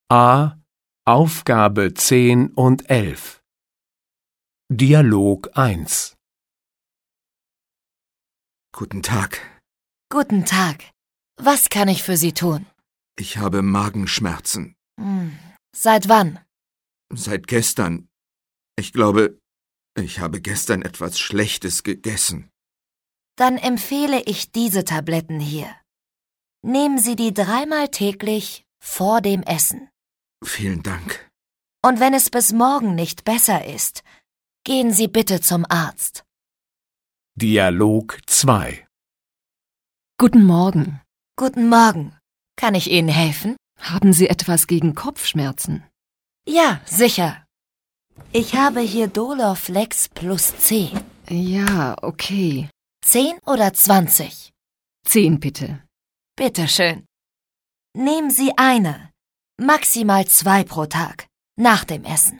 A. Aufgabe 10 und 11. Dialog 1. Guten Tag. Guten Tag. Was kann ich für Sie tun? Ich habe Magenschmerzen. Seit wann? Seit gestern. Ich glaube, ich habe gestern etwas Schlechtes gegessen. Dann empfehle ich diese Tabletten hier. Nehmen Sie die 3-mal täglich vor dem Essen. Vielen Dank. Und wenn es bis morgen nicht besser ist, gehen Sie bitte zum Arzt. Dialog 2. Guten Morgen. Guten Morgen. Kann ich Ihnen helfen? Haben Sie etwas gegen Kopfschmerzen? Ja, sicher. Ich habe hier Dolorflex plus 10. Ja, okay. 10 oder 20? 10 bitte. Bitte schön. Nehmen Sie eine, maximal 2 pro Tag, nach dem Essen.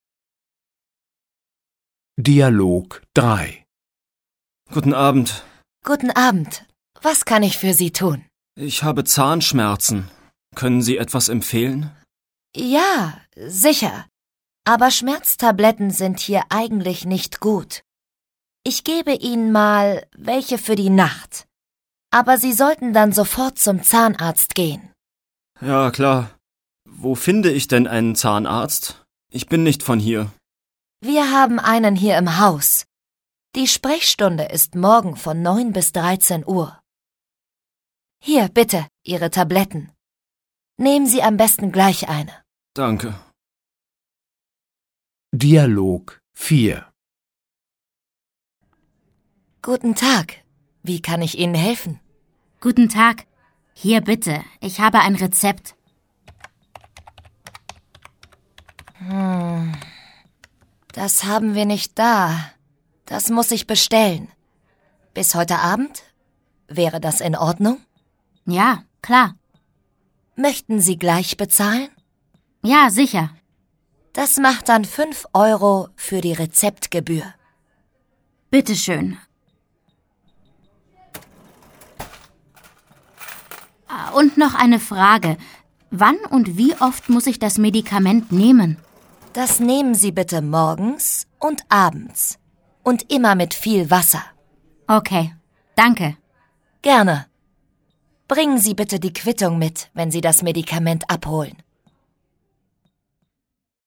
Dialog 3. Guten Abend. Guten Abend. Was kann ich für Sie tun? Ich habe Zahnschmerzen. Können Sie etwas empfehlen? Ja, sicher. Aber Schmerztabletten sind hier eigentlich nicht gut. Ich gebe Ihnen mal welche für die Nacht. Aber Sie sollten dann sofort zum Zahnarzt gehen. Ja, klar. Wo finde ich denn einen Zahnarzt? Ich bin nicht von hier. Wir haben einen hier im Haus. Die Sprechstunde ist morgen von 9 bis 13 Uhr. Hier, bitte, Ihre Tabletten. Nehmen Sie am besten gleich eine. Danke. Dialog 4. Guten Tag. Wie kann ich Ihnen helfen? Guten Tag. Hier bitte, ich habe ein Rezept. Das haben wir nicht da. Das muss ich bestellen. Bis heute Abend? Wäre das in Ordnung? Ja, klar. Möchten Sie gleich bezahlen? Ja, sicher. Das macht dann 5 € für die Rezeptgebühr. Bitteschön. Und noch eine Frage. Wann und wie oft muss ich das Medikament nehmen? Das nehmen Sie bitte morgens und abends. Und immer mit viel Wasser. Okay, danke. Gerne. Bringen Sie bitte die Quittung mit, wenn Sie das Medikament abholen.